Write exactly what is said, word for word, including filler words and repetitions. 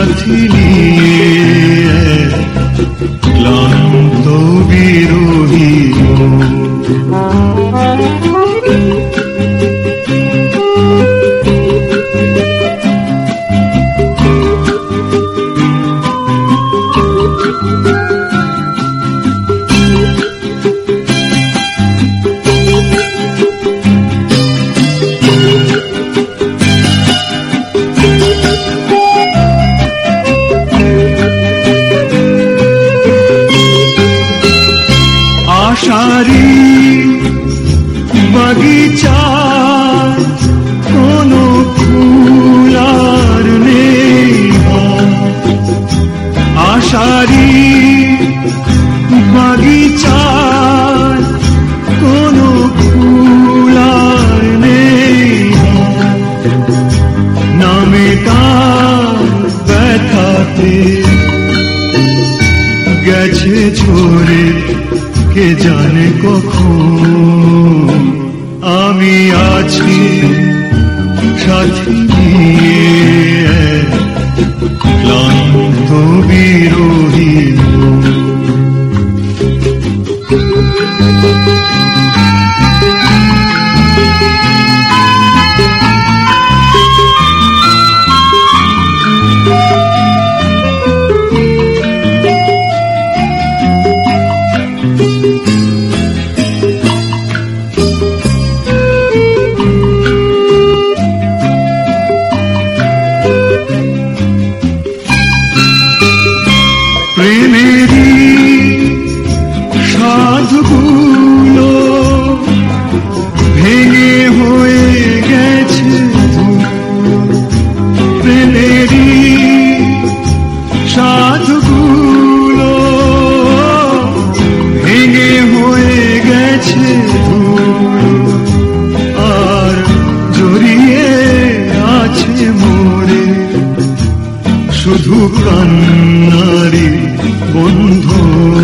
সাথী নিয়ে ক্লান্ত বিরোহী আশারি বাগিচায় কোনো ফুল আর নেই, আশারি বাগিচায় কোনো ফুল আর নেই, নামে তার ব্যথাতে গেছে ঝরে কে জানে কখন। আমি আছি সাথী নিয়ে ক্লান্ত বিরোহী প্রেমেরই সাধগুলো ভেঙে হয়ে গেছে, প্রেমেরই সাধগুলো ভেঙে হয়ে গেছে, আর জড়িয়ে আছে মোরে শুধু কান্নারি বন্ধু।